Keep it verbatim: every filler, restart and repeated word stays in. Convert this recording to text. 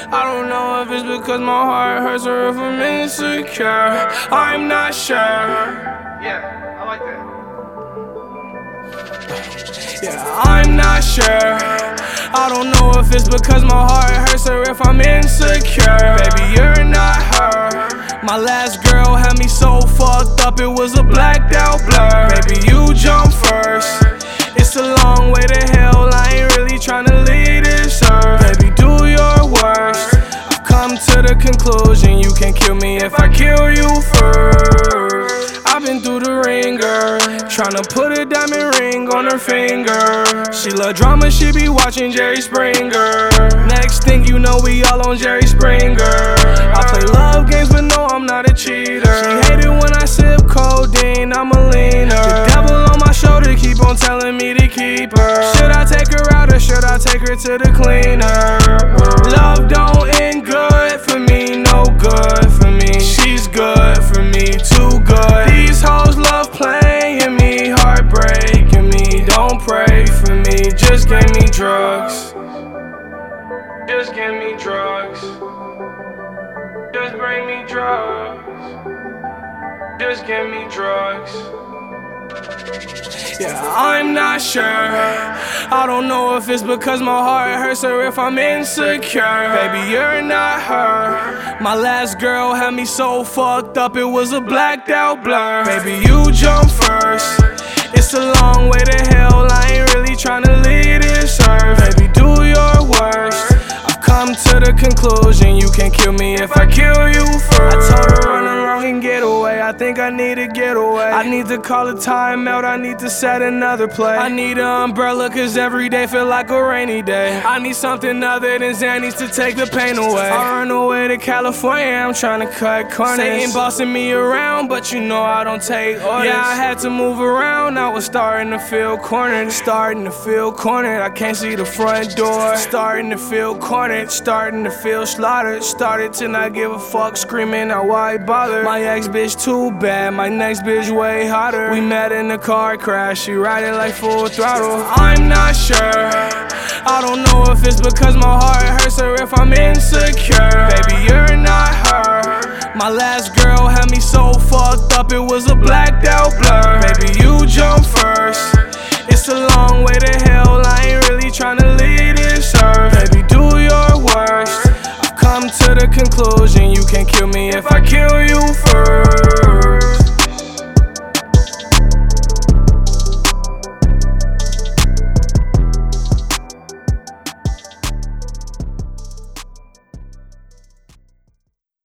I don't know if it's because my heart hurts or if I'm insecure. I'm not sure. Yeah, I like that. Yeah, I'm not sure. I don't know if it's because my heart hurts or if I'm insecure. Baby, you're not her. My last girl had me so fucked up, it was a blacked out blur. Baby, you jump first. It's a long way to hell, I ain't really tryna leave this earth. Baby, do your worst. I've come to the conclusion you can kill me if I kill you first. I've been through the ringer, tryna put a diamond ring on her finger. She love drama, she be watching Jerry Springer. Next thing you know, we all on Jerry Springer. I play love games, but no, I'm not a cheater. She hate it when I sip codeine, I'm a leaner. The devil on my shoulder keep on telling me to keep her. Should I take her out or should I take her to the cleaner? Love don't end good for me, no good for me. She's good for me, too good. These hoes love playing me, heartbreaking me. Don't pray for me, just give me drugs. Just give me drugs. Just bring me drugs. Just give me drugs. Yeah, I'm not sure. I don't know if it's because my heart hurts or if I'm insecure. Baby, you're not her. My last girl had me so fucked up, it was a blacked out blur. Baby, you jump first. It's a long way to hell, I ain't really tryna leave this earth. Baby, do your worst. I've come to the conclusion you can kill me if I kill you first. I told her run along and get away, I think I need to get away. I need to call a timeout, I need to set another play. I need an umbrella cause every day feel like a rainy day. I need something other than Xannies to take the pain away. I run away to California, I'm tryna cut corners. Satan bossing me around, but you know I don't take orders. Yeah, I had to move around, I was starting to feel cornered. Starting to feel cornered, I can't see the front door. Starting to feel cornered, starting to feel slaughtered. Started to not give a fuck, screaming out why bother. My ex bitch too bad, my next bitch way hotter. We met in a car crash, she riding like full throttle. I'm not sure. I don't know if it's because my heart hurts or if I'm insecure. Baby, you're not her. My last girl had me so fucked up, it was a blacked out blur. Baby, you jump first. It's a long way to hell, I ain't really tryna leave this earth. Baby, do your worst. I've come to the conclusion you can kill me if I kill you first.